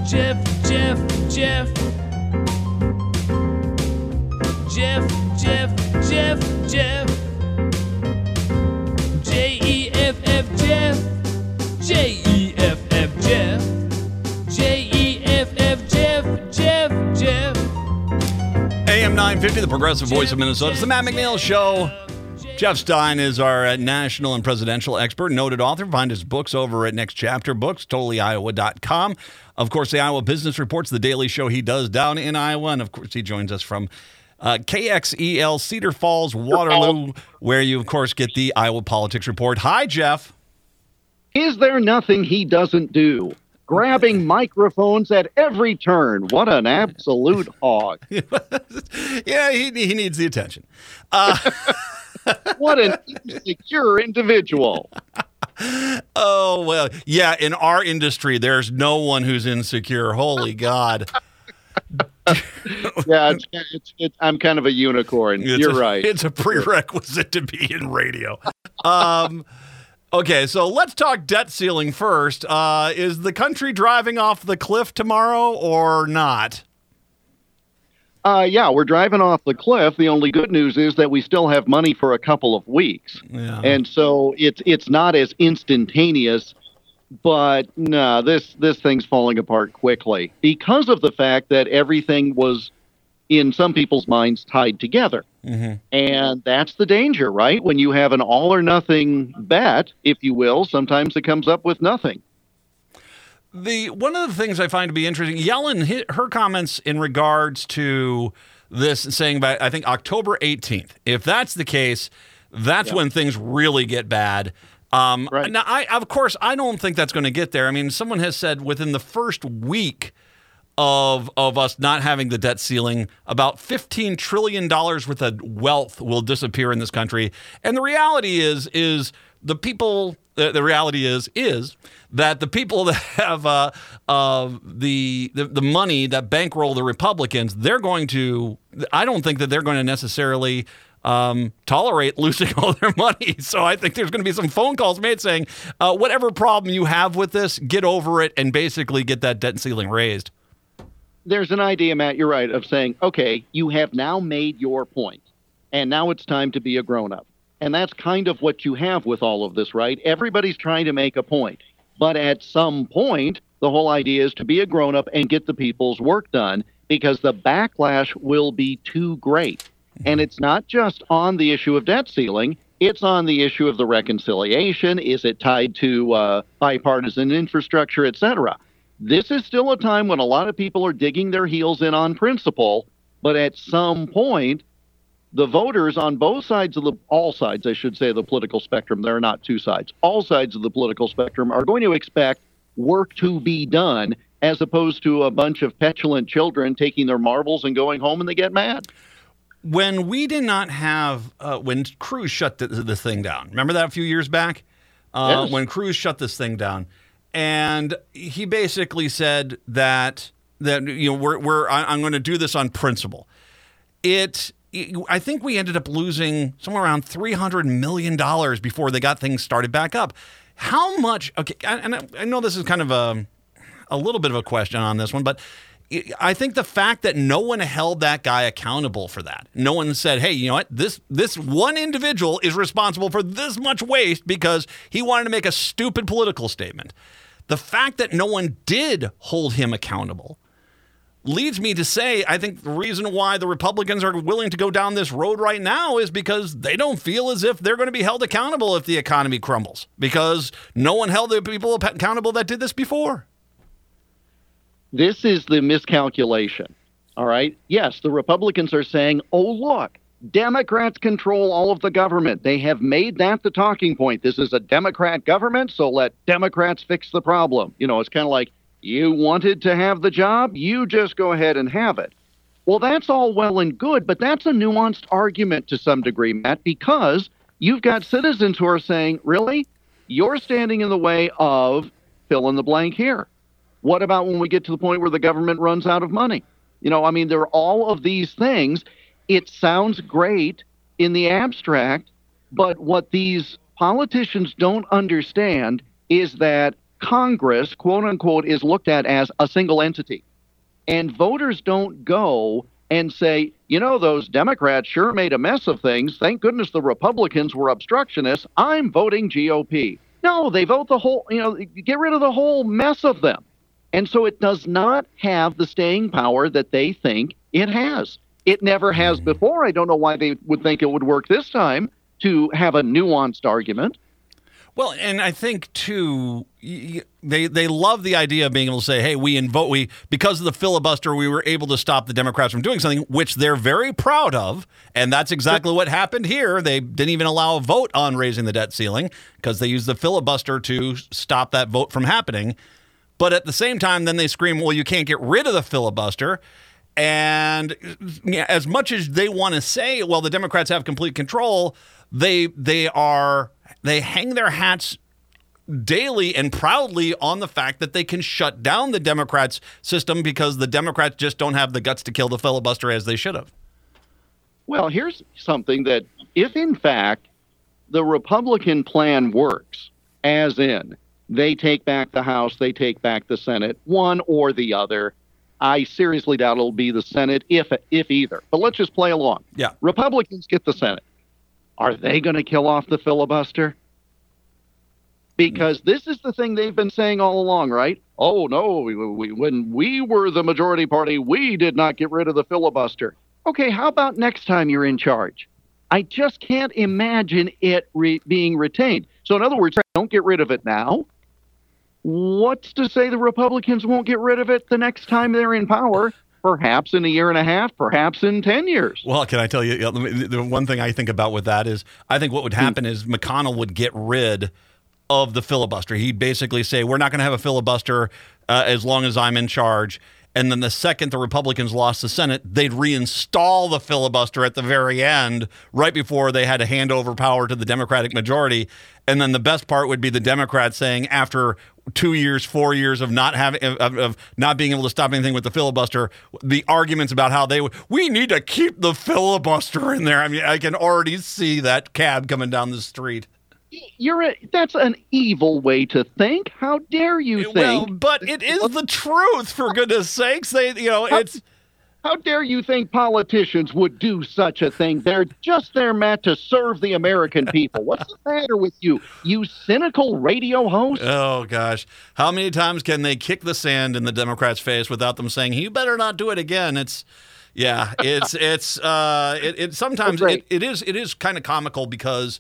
Jeff, Jeff, Jeff. Jeff, Jeff, Jeff, Jeff. Jeff, Jeff. Jeff. Jeff. AM 950, the progressive voice of Minnesota. It's the Matt McNeil Show. Jeff Stein is our national and presidential expert, noted author. Find his books over at Next Chapter Books, totallyiowa.com. Of course, the Iowa Business Report's the daily show he does down in Iowa. And, of course, he joins us from KXEL Cedar Falls, Waterloo, where you, of course, get the Iowa Politics Report. Hi, Jeff. Is there nothing he doesn't do? Grabbing microphones at every turn. What an absolute hog. Yeah, he needs the attention. What an insecure individual. Oh, well, yeah, in our industry, there's no one who's insecure. Holy God. Yeah, I'm kind of a unicorn. You're right. It's a prerequisite to be in radio. Okay, so let's talk debt ceiling first. Is the country driving off the cliff tomorrow or not? Yeah, we're driving off the cliff. The only good news is that we still have money for a couple of weeks. Yeah. And so it's not as instantaneous, but no, this thing's falling apart quickly because of the fact that everything was, in some people's minds, tied together. Mm-hmm. And that's the danger, right? When you have an all or nothing bet, if you will, sometimes it comes up with nothing. One of the things I find to be interesting, Yellen, her comments in regards to this, saying about, I think, October 18th. If that's the case, that's when things really get bad. Right. Now, of course, I don't think that's going to get there. I mean, someone has said within the first week of us not having the debt ceiling, about $15 trillion worth of wealth will disappear in this country. And the reality is the people. The reality is that the people that have the money that bankroll the Republicans, they're going to. I don't think that they're going to necessarily tolerate losing all their money. So I think there's going to be some phone calls made saying, whatever problem you have with this, get over it and basically get that debt ceiling raised. There's an idea, Matt, you're right, of saying, okay, you have now made your point, and now it's time to be a grown-up. And that's kind of what you have with all of this, right? Everybody's trying to make a point. But at some point, the whole idea is to be a grown-up and get the people's work done because the backlash will be too great. And it's not just on the issue of debt ceiling. It's on the issue of the reconciliation. Is it tied to bipartisan infrastructure, et cetera? This is still a time when a lot of people are digging their heels in on principle, but at some point, the voters on both sides of all sides, I should say, of the political spectrum, there are not two sides, all sides of the political spectrum are going to expect work to be done as opposed to a bunch of petulant children taking their marbles and going home and they get mad. When we did not have, when Cruz shut this thing down, remember that a few years back? Yes. When Cruz shut this thing down. And he basically said that you know I'm going to do this on principle. I think we ended up losing somewhere around $300 million before they got things started back up. How much? Okay, and I know this is kind of a little bit of a question on this one, but I think the fact that no one held that guy accountable for that, no one said, hey, you know what, this one individual is responsible for this much waste because he wanted to make a stupid political statement. The fact that no one did hold him accountable leads me to say I think the reason why the Republicans are willing to go down this road right now is because they don't feel as if they're going to be held accountable if the economy crumbles, because no one held the people accountable that did this before. This is the miscalculation, all right? Yes, the Republicans are saying, oh, look, Democrats control all of the government. They have made that the talking point. This is a Democrat government, so let Democrats fix the problem. You know, it's kind of like, you wanted to have the job, you just go ahead and have it. Well, that's all well and good, but that's a nuanced argument to some degree, Matt, because you've got citizens who are saying, really? You're standing in the way of fill in the blank here. What about when we get to the point where the government runs out of money? You know, I mean, there are all of these things. It sounds great in the abstract, but what these politicians don't understand is that Congress, quote unquote, is looked at as a single entity. And voters don't go and say, you know, those Democrats sure made a mess of things. Thank goodness the Republicans were obstructionists. I'm voting GOP. No, they vote the whole, get rid of the whole mess of them. And so it does not have the staying power that they think it has. It never has before. I don't know why they would think it would work this time to have a nuanced argument. Well, and I think, too, they love the idea of being able to say, hey, because of the filibuster, we were able to stop the Democrats from doing something, which they're very proud of. And that's exactly what happened here. They didn't even allow a vote on raising the debt ceiling because they used the filibuster to stop that vote from happening. But at the same time, then they scream, well, you can't get rid of the filibuster. And as much as they want to say, well, the Democrats have complete control, they hang their hats daily and proudly on the fact that they can shut down the Democrats' system because the Democrats just don't have the guts to kill the filibuster as they should have. Well, here's something that if, in fact, the Republican plan works, as in they take back the House, they take back the Senate, one or the other, I seriously doubt it'll be the Senate, if either. But let's just play along. Yeah. Republicans get the Senate. Are they going to kill off the filibuster? Because this is the thing they've been saying all along, right? Oh, no, when we were the majority party, we did not get rid of the filibuster. Okay, how about next time you're in charge? I just can't imagine it being retained. So in other words, don't get rid of it now. What's to say the Republicans won't get rid of it the next time they're in power? Perhaps in a year and a half, perhaps in 10 years. Well, can I tell you, the one thing I think about with that is I think what would happen is McConnell would get rid of the filibuster. He'd basically say, we're not going to have a filibuster as long as I'm in charge. And then the second the Republicans lost the Senate, they'd reinstall the filibuster at the very end, right before they had to hand over power to the Democratic majority. And then the best part would be the Democrats saying, after 2 years, 4 years of not having, of not being able to stop anything with the filibuster, the arguments about how we need to keep the filibuster in there. I mean, I can already see that cab coming down the street. That's an evil way to think. How dare you think? Well, but it is the truth, for goodness sakes. How dare you think politicians would do such a thing? They're just there, Matt, to serve the American people. What's the matter with you, you cynical radio host? Oh, gosh. How many times can they kick the sand in the Democrats' face without them saying, you better not do it again? Sometimes it is kind of comical because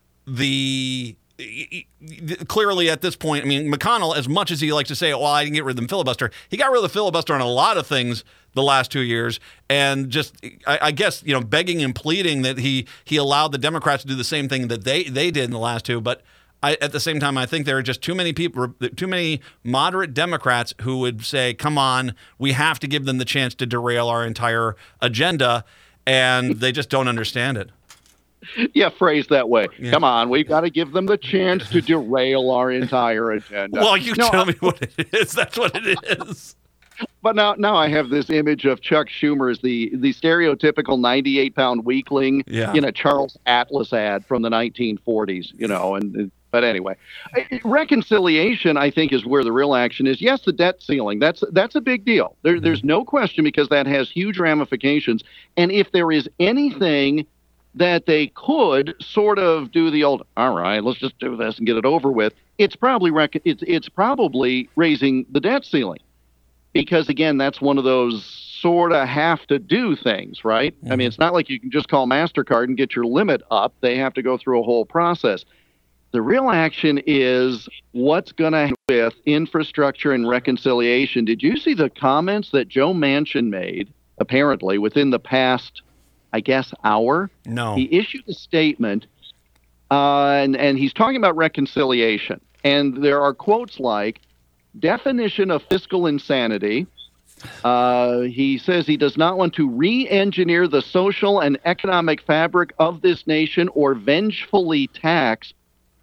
clearly at this point, I mean, McConnell, as much as he likes to say, well, I didn't get rid of the filibuster, he got rid of the filibuster on a lot of things the last 2 years, and just, I guess, begging and pleading that he allowed the Democrats to do the same thing that they did in the last two. But at the same time, I think there are just too many people, too many moderate Democrats who would say, come on, we have to give them the chance to derail our entire agenda, and they just don't understand it. Yeah, phrased that way. Yeah. Come on, we've got to give them the chance to derail our entire agenda. Well, tell me what it is. That's what it is. But now I have this image of Chuck Schumer as the stereotypical 98-pound weakling in a Charles Atlas ad from the 1940s, But anyway, reconciliation, I think, is where the real action is. Yes, the debt ceiling, that's a big deal. There's no question, because that has huge ramifications. And if there is anything that they could sort of do the old, all right, let's just do this and get it over with, it's probably raising the debt ceiling. Because, again, that's one of those sort of have to do things, right? Mm-hmm. I mean, it's not like you can just call MasterCard and get your limit up. They have to go through a whole process. The real action is what's going to happen with infrastructure and reconciliation. Did you see the comments that Joe Manchin made, apparently, within the past, I guess, hour? No. He issued a statement, and he's talking about reconciliation. And there are quotes like, definition of fiscal insanity. He says he does not want to re-engineer the social and economic fabric of this nation or vengefully tax.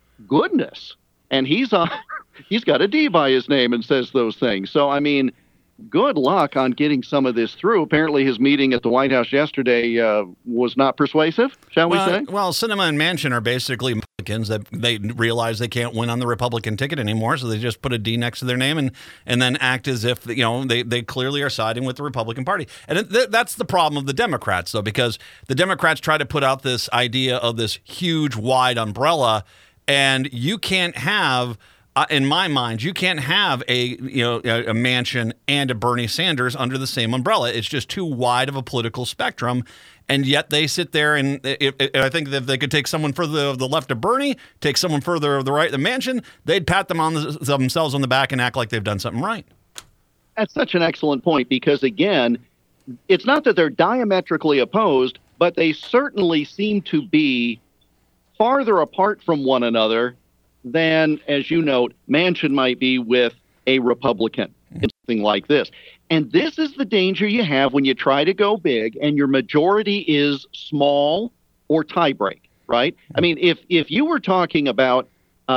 Goodness. And he's got a D by his name and says those things. So, I mean, good luck on getting some of this through. Apparently, his meeting at the White House yesterday was not persuasive, shall we say? Well, Sinema and Manchin are basically Republicans that they realize they can't win on the Republican ticket anymore, so they just put a D next to their name and then act as if they clearly are siding with the Republican Party. And that's the problem of the Democrats, though, because the Democrats try to put out this idea of this huge, wide umbrella, and you can't have. In my mind, you can't have a Manchin and a Bernie Sanders under the same umbrella. It's just too wide of a political spectrum, and yet they sit there and I think that if they could take someone further of the left of Bernie, take someone further of the right of Manchin, they'd pat them themselves on the back and act like they've done something right. That's such an excellent point because, again, it's not that they're diametrically opposed, but they certainly seem to be farther apart from one another than, as you note, Manchin might be with a Republican in something like this. And this is the danger you have when you try to go big and your majority is small or tiebreak, right? I mean, if you were talking about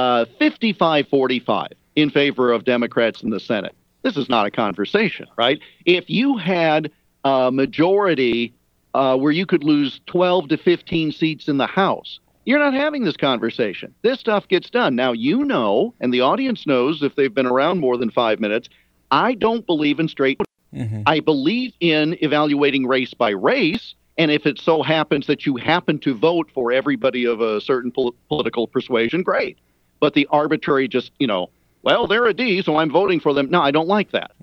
55-45 in favor of Democrats in the Senate, this is not a conversation, right? If you had a majority where you could lose 12 to 15 seats in the House, you're not having this conversation. This stuff gets done. Now, and the audience knows if they've been around more than 5 minutes, I don't believe in straight. I believe in evaluating race by race. And if it so happens that you happen to vote for everybody of a certain political persuasion, great. But the arbitrary well, they're a D, so I'm voting for them. No, I don't like that.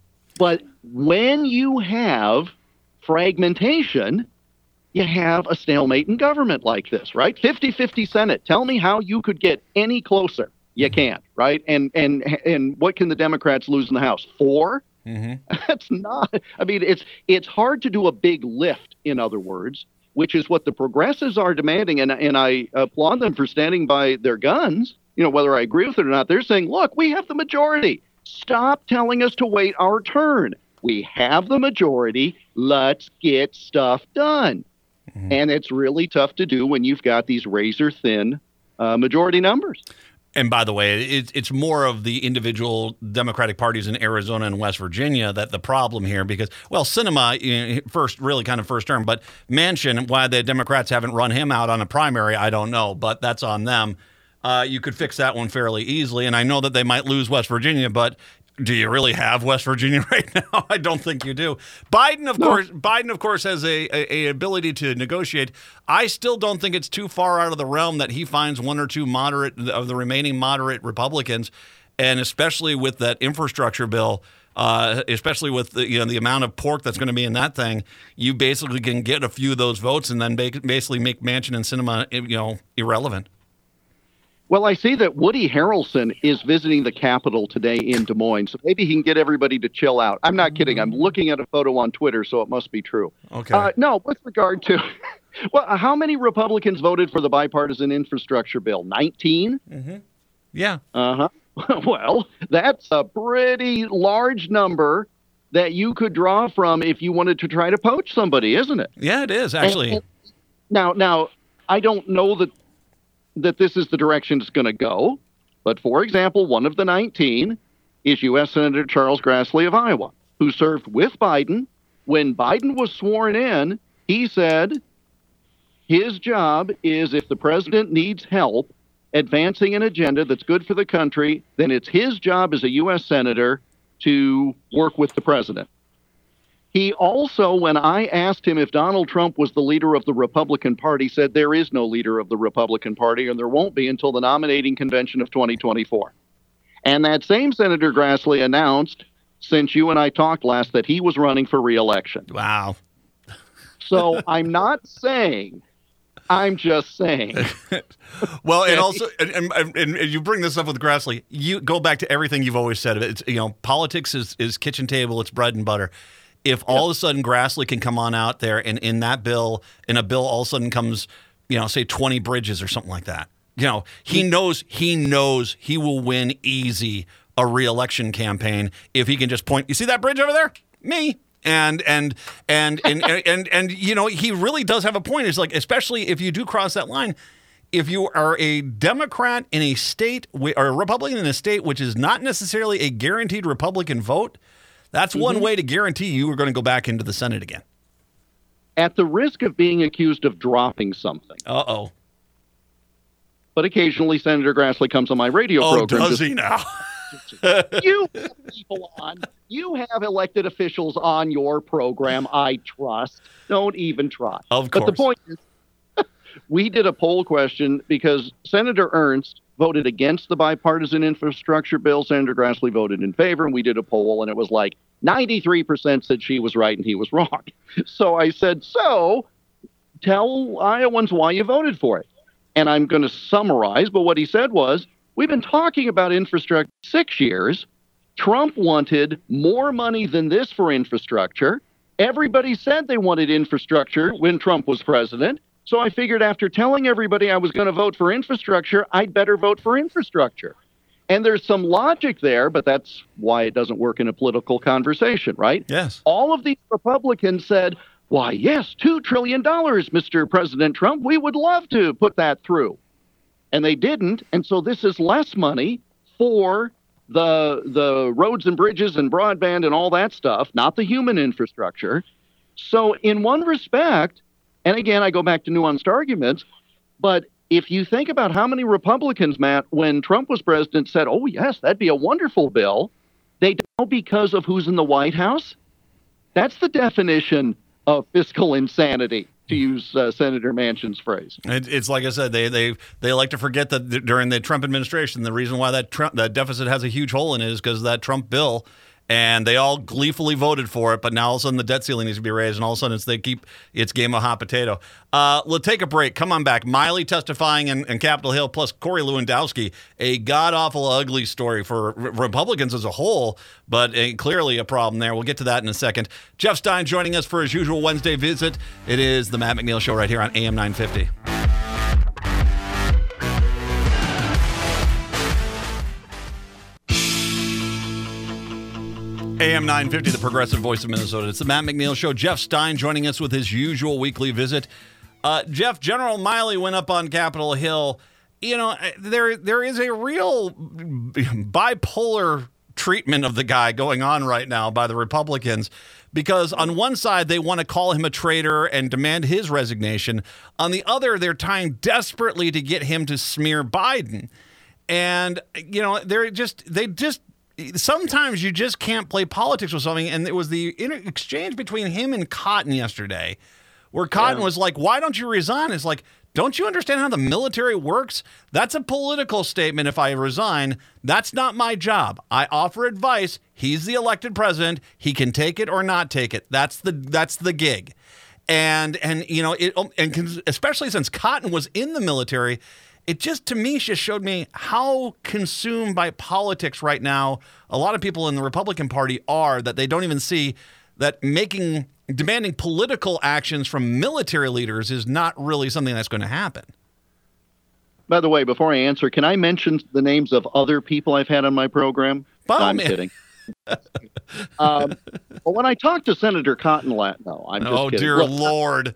But when you have fragmentation, you have a stalemate in government like this, right? 50-50 Senate. Tell me how you could get any closer. You can't, right? And what can the Democrats lose in the House? 4? That's not. I mean, it's hard to do a big lift, in other words, which is what the progressives are demanding. And I applaud them for standing by their guns. Whether I agree with it or not, they're saying, look, we have the majority. Stop telling us to wait our turn. We have the majority. Let's get stuff done. And it's really tough to do when you've got these razor-thin majority numbers. And by the way, it's more of the individual Democratic parties in Arizona and West Virginia that the problem here because, Sinema, first term, but Manchin, why the Democrats haven't run him out on a primary, I don't know, but that's on them. You could fix that one fairly easily. And I know that they might lose West Virginia, but do you really have West Virginia right now? I don't think you do. Biden, of course, has a ability to negotiate. I still don't think it's too far out of the realm that he finds one or two of the remaining moderate Republicans, and especially with that infrastructure bill, especially with the amount of pork that's going to be in that thing, you basically can get a few of those votes and then basically make Manchin and Sinema, irrelevant. Well, I see that Woody Harrelson is visiting the Capitol today in Des Moines, so maybe he can get everybody to chill out. I'm not kidding. I'm looking at a photo on Twitter, so it must be true. Okay. No, with regard to, how many Republicans voted for the bipartisan infrastructure bill? 19? Yeah. Uh-huh. Well, that's a pretty large number that you could draw from if you wanted to try to poach somebody, isn't it? Yeah, it is, actually. Now, I don't know that this is the direction it's going to go. But, for example, one of the 19 is U.S. Senator Charles Grassley of Iowa, who served with Biden. When Biden was sworn in, he said his job is if the president needs help advancing an agenda that's good for the country, then it's his job as a U.S. Senator to work with the president. He also, when I asked him if Donald Trump was the leader of the Republican Party, said there is no leader of the Republican Party, and there won't be until the nominating convention of 2024. And that same Senator Grassley announced, since you and I talked last, that he was running for re-election. Wow. So I'm not saying, I'm just saying. Well, and also, and you bring this up with Grassley, you go back to everything you've always said. It's, politics is kitchen table, it's bread and butter. If all of a sudden Grassley can come on out there and in a bill all of a sudden comes, say 20 bridges or something like that. He knows he will win easy a re-election campaign if he can just point, you see that bridge over there? Me. And he really does have a point. It's like, especially if you do cross that line, if you are a Democrat in a state or a Republican in a state which is not necessarily a guaranteed Republican vote, That's one way to guarantee you are going to go back into the Senate again. At the risk of being accused of dropping something. Uh-oh. But occasionally Senator Grassley comes on my radio program. Oh, does he now? You have people on. You have elected officials on your program, I trust. Don't even try. Of course. But the point is, we did a poll question because Senator Ernst voted against the bipartisan infrastructure bill. Senator Grassley voted in favor, and we did a poll, and it was like 93% said she was right and he was wrong. So I said, so tell Iowans why you voted for it. And I'm going to summarize, but what he said was, we've been talking about infrastructure 6 years. Trump wanted more money than this for infrastructure. Everybody said they wanted infrastructure when Trump was president. So I figured after telling everybody I was going to vote for infrastructure, I'd better vote for infrastructure. And there's some logic there, but that's why it doesn't work in a political conversation, right? Yes. All of these Republicans said, why, yes, $2 trillion, Mr. President Trump. We would love to put that through. And they didn't. And so this is less money for the roads and bridges and broadband and all that stuff, not the human infrastructure. So in one respect, and again, I go back to nuanced arguments, but if you think about how many Republicans, Matt, when Trump was president said, oh, yes, that'd be a wonderful bill, they don't because of who's in the White House. That's the definition of fiscal insanity, to use Senator Manchin's phrase. It's like I said, they like to forget that during the Trump administration, the reason why that deficit has a huge hole in it is because of that Trump bill, and they all gleefully voted for it. But now all of a sudden the debt ceiling needs to be raised, and all of a sudden it's game of hot potato. We'll take a break. Come on back. Miley testifying in Capitol Hill, plus Corey Lewandowski, a god-awful ugly story for Republicans as a whole, but clearly a problem there. We'll get to that in a second. Jeff Stein joining us for his usual Wednesday visit. It is the Matt McNeil Show right here on AM 950. AM 950, the progressive voice of Minnesota. It's the Matt McNeil Show. Jeff Stein joining us with his usual weekly visit. Jeff, General Miley went up on Capitol Hill. You know, there is a real bipolar treatment of the guy going on right now by the Republicans, because on one side, they want to call him a traitor and demand his resignation. On the other, they're trying desperately to get him to smear Biden. And, you know, sometimes you just can't play politics with something. And it was the exchange between him and Cotton yesterday, where Cotton was like, why don't you resign? It's like, don't you understand how the military works? That's a political statement. If I resign, that's not my job. I offer advice. He's the elected president. He can take it or not take it. That's the gig. And you know, especially since Cotton was in the military, it just, to me, just showed me how consumed by politics right now a lot of people in the Republican Party are, that they don't even see that demanding political actions from military leaders is not really something that's going to happen. By the way, before I answer, can I mention the names of other people I've had on my program? I'm kidding. Well, when I talked to Senator Cotton, no, I'm just kidding. Dear Lord.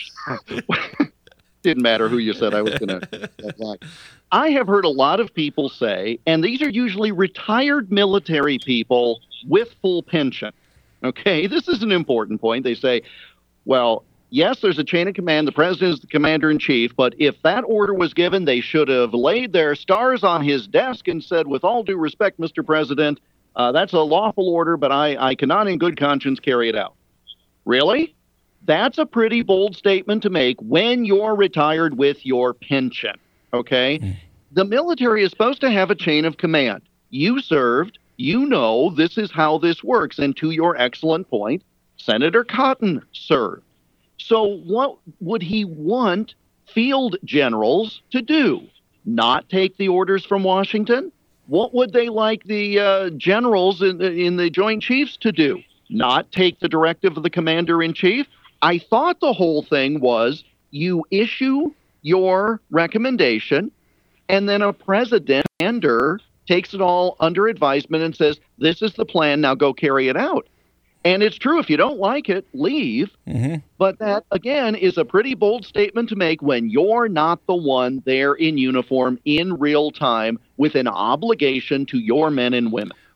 Didn't matter who you said I was going to. I have heard a lot of people say, and these are usually retired military people with full pension. Okay, this is an important point. They say, well, yes, there's a chain of command. The president is the commander in chief. But if that order was given, they should have laid their stars on his desk and said, with all due respect, Mr. President, that's a lawful order, but I cannot in good conscience carry it out. Really? That's a pretty bold statement to make when you're retired with your pension, okay? The military is supposed to have a chain of command. You served, you know this is how this works. And to your excellent point, Senator Cotton served. So what would he want field generals to do? Not take the orders from Washington? What would they like the generals in the Joint Chiefs to do? Not take the directive of the commander-in-chief? I thought the whole thing was you issue your recommendation, and then a president takes it all under advisement and says, this is the plan, now go carry it out. And it's true, if you don't like it, leave. Mm-hmm. But that, again, is a pretty bold statement to make when you're not the one there in uniform in real time with an obligation to your men and women.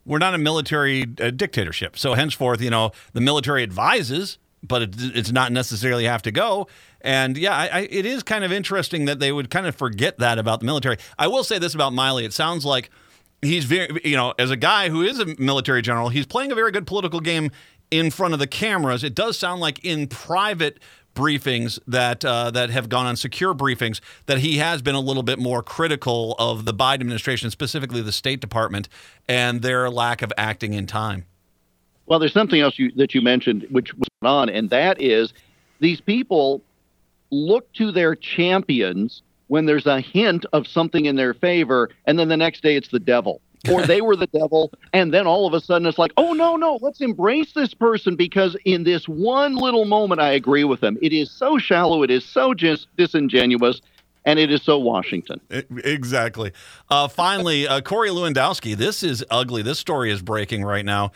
We're not a military dictatorship. So henceforth, the military advises, but it's not necessarily have to go. And yeah, it is kind of interesting that they would kind of forget that about the military. I will say this about Miley. It sounds like he's very, as a guy who is a military general, he's playing a very good political game in front of the cameras. It does sound like in private briefings that have gone on secure briefings that he has been a little bit more critical of the Biden administration, specifically the State Department, and their lack of acting in time. Well, there's something else that you mentioned which was on, and that is these people look to their champions when there's a hint of something in their favor, and then the next day it's the devil. Or they were the devil, and then all of a sudden it's like, oh, no, let's embrace this person, because in this one little moment, I agree with them. It is so shallow, it is so just disingenuous, and it is so Washington. Exactly. Finally, Corey Lewandowski, this is ugly. This story is breaking right now.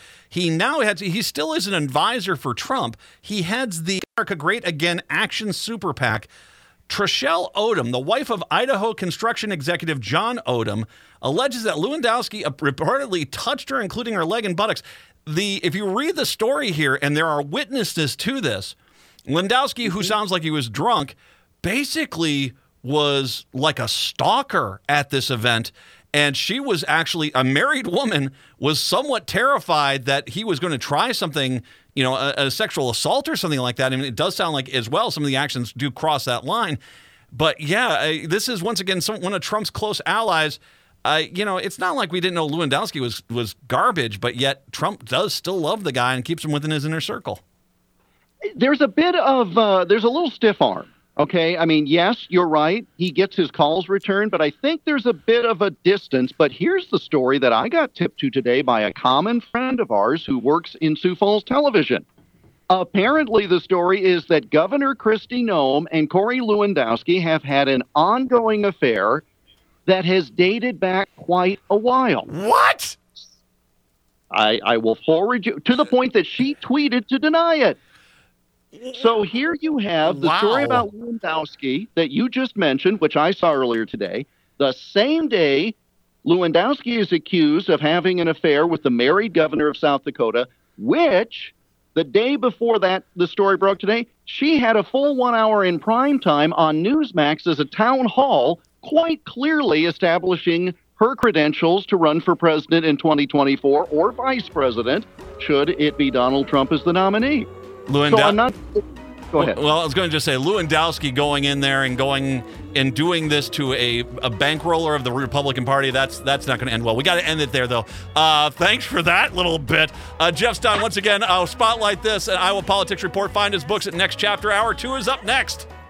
He still is an advisor for Trump. He heads the America Great Again Action Super PAC. Trishelle Odom, the wife of Idaho construction executive John Odom, alleges that Lewandowski reportedly touched her, including her leg and buttocks. If you read the story here, and there are witnesses to this, Lewandowski, who sounds like he was drunk, basically was like a stalker at this event. And she was actually a married woman, was somewhat terrified that he was going to try something, a sexual assault or something like that. I mean, it does sound like as well some of the actions do cross that line. But yeah, this is once again one of Trump's close allies. It's not like we didn't know Lewandowski was garbage, but yet Trump does still love the guy and keeps him within his inner circle. There's a little stiff arm. Okay, I mean, yes, you're right. He gets his calls returned, but I think there's a bit of a distance. But here's the story that I got tipped to today by a common friend of ours who works in Sioux Falls television. Apparently, the story is that Governor Kristi Noem and Corey Lewandowski have had an ongoing affair that has dated back quite a while. What? I will forward you to the point that she tweeted to deny it. So here you have the story about Lewandowski that you just mentioned, which I saw earlier today. The same day, Lewandowski is accused of having an affair with the married governor of South Dakota, which the day before that, the story broke today, she had a full 1 hour in prime time on Newsmax as a town hall, quite clearly establishing her credentials to run for president in 2024 or vice president, should it be Donald Trump as the nominee. Go ahead. Well, I was going to just say Lewandowski going in there and going and doing this to a bankroller of the Republican Party. That's not going to end well. We got to end it there, though. Thanks for that little bit. Jeff Stein, once again, I'll spotlight this at Iowa Politics Report. Find his books at Next Chapter. Hour 2 is up next.